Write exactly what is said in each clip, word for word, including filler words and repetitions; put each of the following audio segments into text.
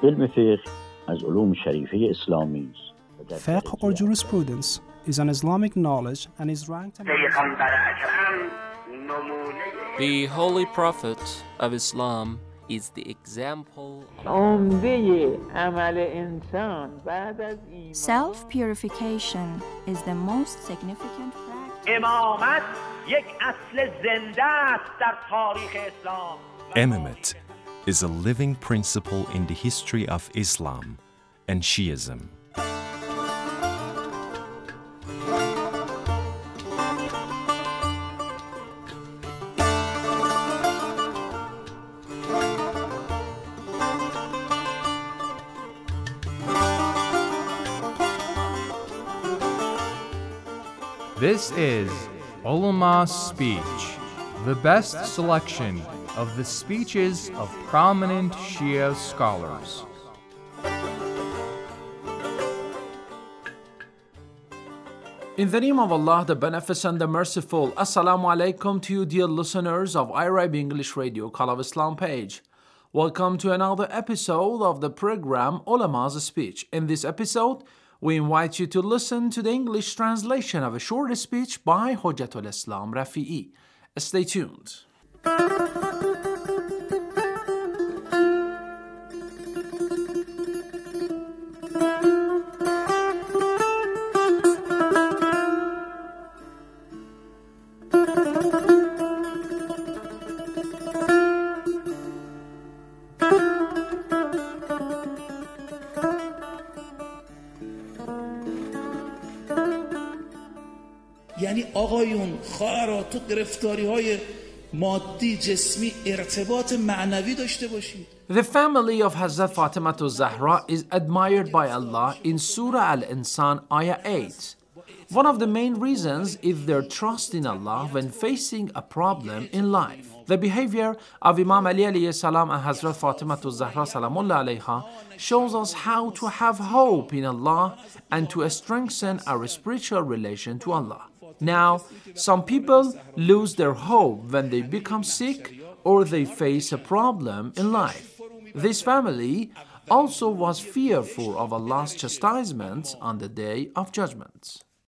علم فقه از علوم شریفه اسلامی است. Fiqh or jurisprudence is an Islamic knowledge and is ranked among The Holy Prophet of Islam is the example of Self-purification is the most significant practice. Imamate is a living principle in the history of Islam and Shiism. This is Ulama's Speech, the best selection of the speeches of prominent Shia scholars. In the name of Allah, the Beneficent, the Merciful, Assalamu alaikum to you, dear listeners of I R I B English Radio Call of Islam page. Welcome to another episode of the program Ulama's Speech. In this episode, we invite you to listen to the English translation of a short speech by Hujjatul Islam Rafi'i. Stay tuned. یعنی آقایون خواهرها تو گرفتاری های مادی جسمی ارتباط معنوی داشته باشید. The family of Hazrat Fatima Zahra is admired by Allah in Surah Al-Insan Ayah eight. One of the main reasons is their trust in Allah when facing a problem in life. The behavior of Imam Ali alayhi salam and Hazrat Fatima Zahra salamullah alayha shows us how to have hope in Allah and to strengthen our spiritual relation to Allah. Now, some people lose their hope when they become sick or they face a problem in life. This family also was fearful of Allah's chastisement on the day of judgment.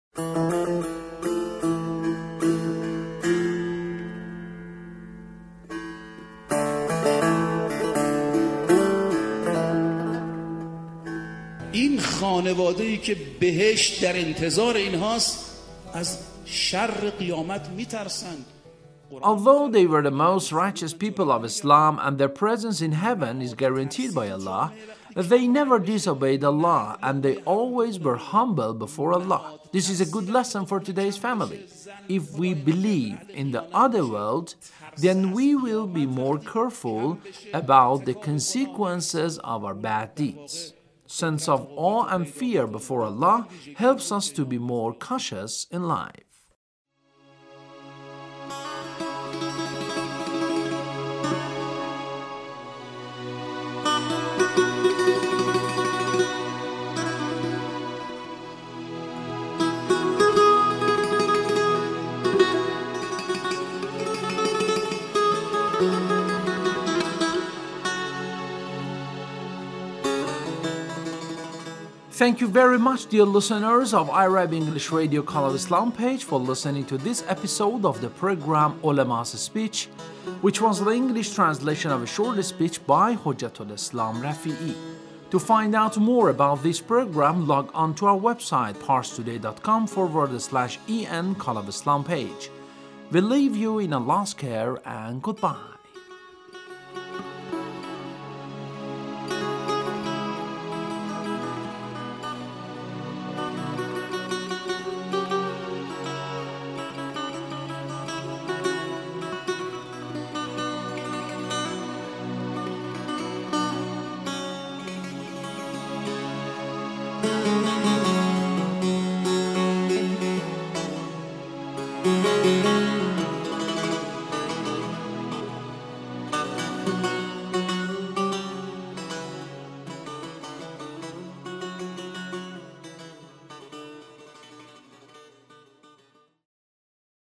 این خانواده‌ای که بهشت در انتظار اینهاست از شر قیامت میترسند. Although they were the most righteous people of Islam and their presence in heaven is guaranteed by Allah, they never disobeyed Allah and they always were humble before Allah. This is a good lesson for today's family. If we believe in the other world, then we will be more careful about the consequences of our bad deeds. Sense of awe and fear before Allah helps us to be more cautious in life. Thank you very much, dear listeners of I R I B English Radio Call of Islam page, for listening to this episode of the program Ulama's Speech, which was the English translation of a short speech by Hujjatul Islam Rafi'i. To find out more about this program, log on to our website parstoday.com forward slash en Call of Islam page. We leave you in Allah's care and goodbye. Thank you.